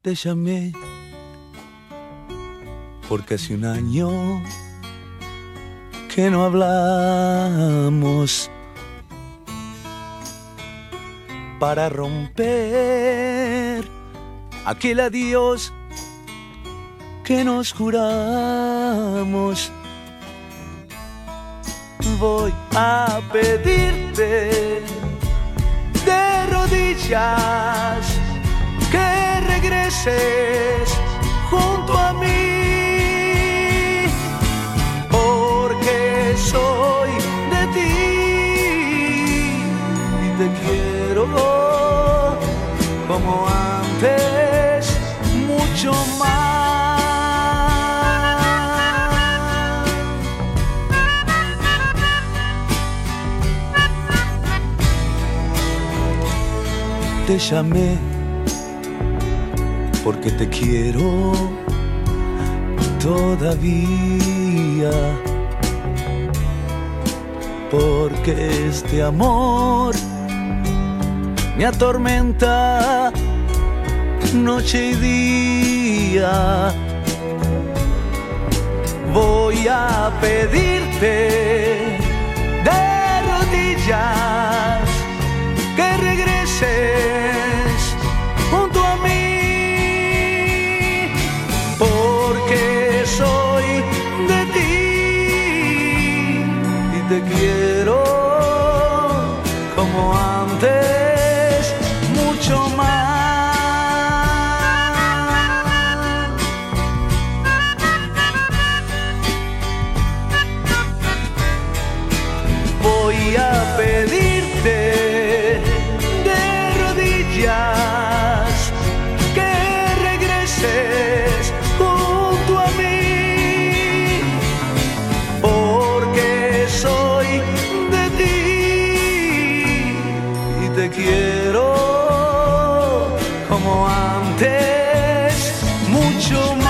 Te llamé porque hace un año que no hablamos, para romper aquel adiós que nos juramos. Voy a pedirte de rodillas que regreses junto a mí, porque soy de ti y te quiero como antes, mucho más. Te llamé porque te quiero todavía, porque este amor me atormenta noche y día. Voy a pedirte de rodillas que regreses junto a mí, porque soy de ti y te quiero como antes, mucho más. Voy a pedirte de rodillas que regreses junto a mí, porque soy de ti y te quiero como antes, mucho más.